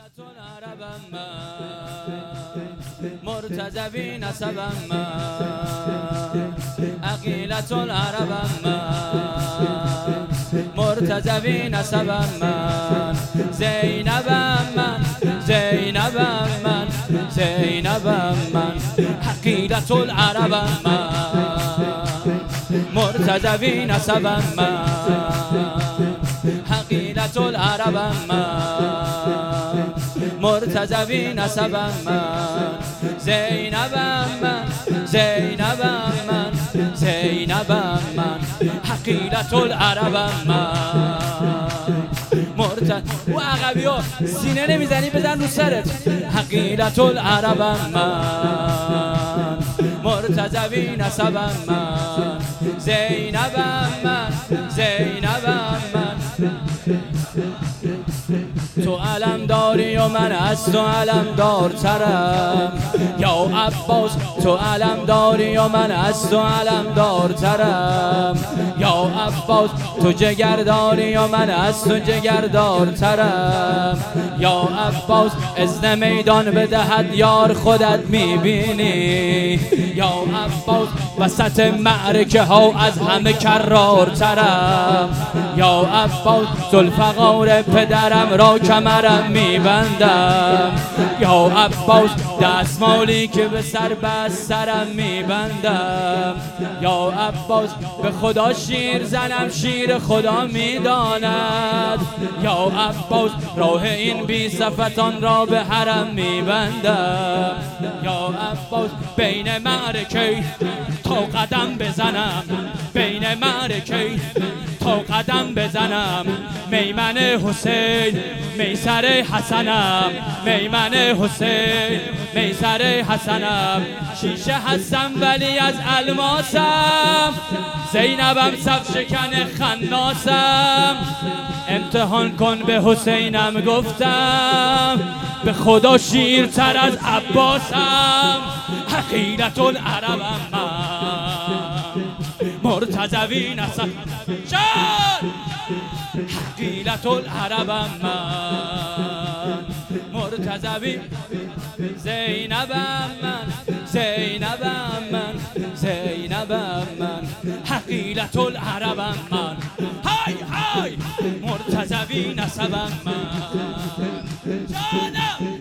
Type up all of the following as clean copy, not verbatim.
حقیلت العربم من، مرتضوی نسبم من. حقیلت العربم من، مرتضوی نسبم من. زینبم من، زینبم من، زینبم من. حقیلت العربم من، مرتضوی نسبم من. حقیلت العربم من، مرتضوی نسبم من. زینبم من، زینبم من، زینبم من. حقیلت العربم من. و عقبی ها سینه نمیزنی بزن رو سرت. حقیلت العربم من، مرتضوی نسبم من. زینبم من، زینبم من. تو علم داری و من از تو علم دارترم یا عباس. تو علم داری و من از تو علم دارترم یا عباس. تو جگر داری و من از تو جگر دارترم یا عباس. اذن میدان بدهد یار خودت میبینی یا عباس. وسط معرکه ها از همه کرارترم یا عباس. ذوالفقار پدرم را کمرم میبندم یا عباس. دستمالی که به سر بست سرم میبندم یا عباس. به خدا شیر زنم شیر خدا میداند یا عباس. راه این بی صفتان را به حرم میبندم یا عباس. بین معرکه تا قدم بزنم، بین معرکه تا قدم بزنم. میمن حسین میسر حسنم، میمن حسین میسر حسنم. شیشه هستم ولی از الماسم، زینبم صف شکن خناسم. امتحان کن به حسینم گفتم، به خدا شیرتر از عباسم. حقیلت العربم من، مرتضوی نسبم جان. حقیلت العربم من، مرتضوی. زینبم من، زینبم من، زینبم من. حقیلت العربم من. های های مرتضوی نسبم من جانم.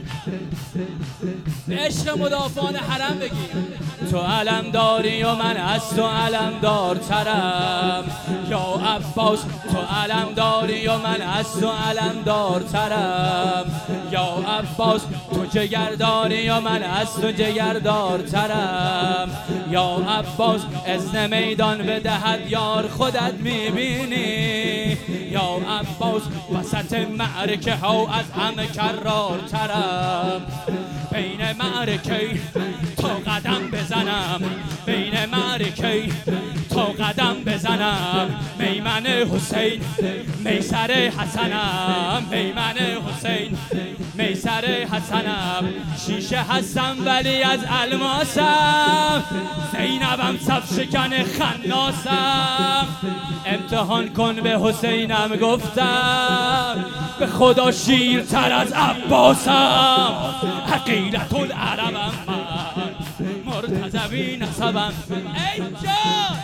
عشق مدافعان حرم بگیر. تو علم داری و من از تو علم دارترم یا عباس. تو علم داری و من از تو علم دارترم یا عباس. تو جگر داری و من از تو جگر دارترم یا عباس. اذن میدان بدهد یار خودت میبینی یا عباس. وسط معرکه ها از همه کرارترم. بین معرکه تا قدم بزنم، بین معرکه تا قدم بزنم. میمن حسین میسر حسنم، میمن حسین میسر حسنم. شیشه هستم ولی از الماسم، زینبم صف شکن خناسم. امتحان کن به حسینم گفتم، به خدا شیرتر از عباسم. حقیلت العربم من، مرتضوی نسبم. ای جان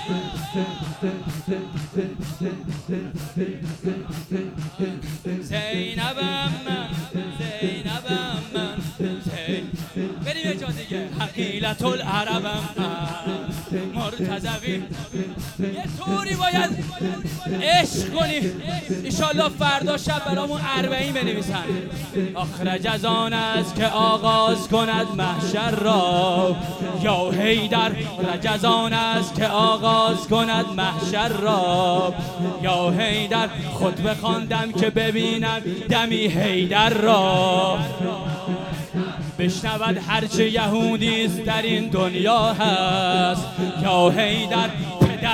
زینبم من، زینبم من. بریم یه جا دیگه. حقیلت العربم من، مرتضوی. یه طوری باید عشق کنی انشالله فردا شب برامون 40 بنویسن. آخرج از آن است که آغاز کند محشر را یا حیدر. رج آن است که آغاز کند محشر را یا حیدر. خود بخواندم که ببینم دمی حیدر را. بشنود هرچه یهودیست در این دنیا هست یا حیدر. پدر